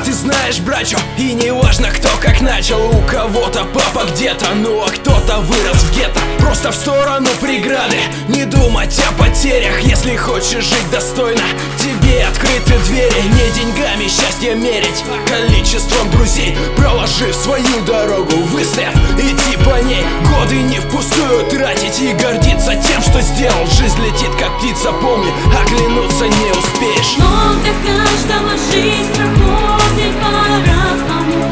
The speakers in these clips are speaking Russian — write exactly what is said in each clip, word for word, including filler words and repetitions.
ты знаешь, брачо, и не важно, кто как начал. У кого-то папа где-то, ну а кто-то вырос в гетто. Просто в сторону преграды, не думать о потерях. Если хочешь жить достойно, тебе открыты двери. Не деньгами счастье мерить, а количеством друзей. Проложив свою дорогу, выстояв, идти по ней. Годы не впустую тратить и гордиться тем, что сделал. Жизнь летит как птица, помни, оглянуться не успеешь. Но для каждого жизнь проходит по-разному.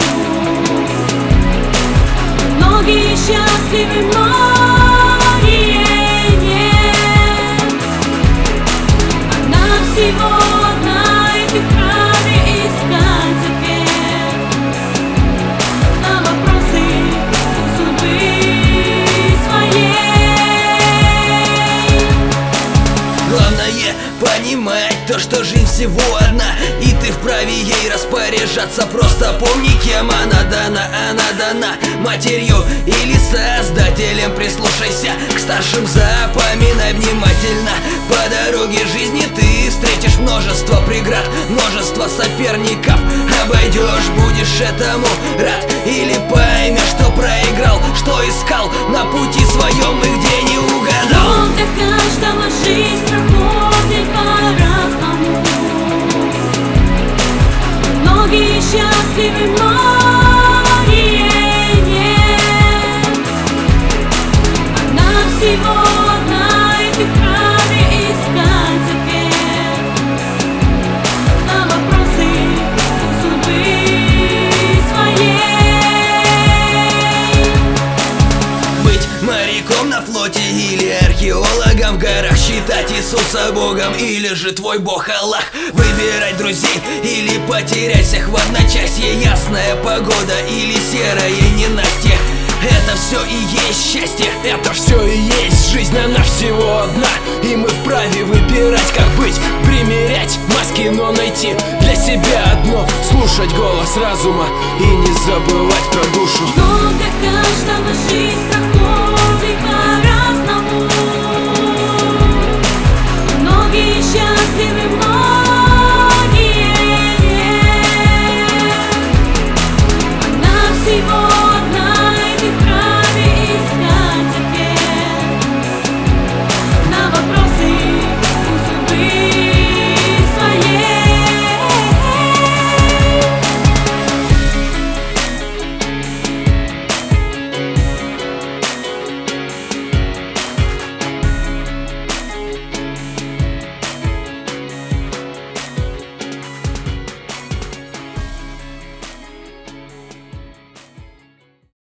Многие счастливы, многие нет. Одна всего одна, и ты вправе искать ответ на вопросы судьбы своей. Главное понимать то, что жизнь всего одна, и ты вправе ей распоряжаться. Просто помни, кем она дана. Она дана матерью или создателем. Прислушайся к старшим, запоминай внимательно. По дороге жизни ты встретишь множество преград, множество соперников. Обойдешь, будешь этому рад. Или поймешь, что проиграл, что искал на пути своем и где не угадал. Но для каждого жизнь проходит по-разному. Многие счастливы, многие нет. Одна всего одна, и ты вправе искать ответ на вопросы судьбы своей. Быть моряком на флоте или археологом в горах, считать Иисуса Богом или же твой Бог Аллах. Выбирать друзей или потерять всех в одночасье. Ясная погода или серое ненастье. Это все и есть счастье. Это все и есть жизнь, она всего одна. И мы вправе выбирать, как быть, примерять маски, но найти для себя одно. Слушать голос разума и не забывать про душу. Но для каждого жизнь проходит по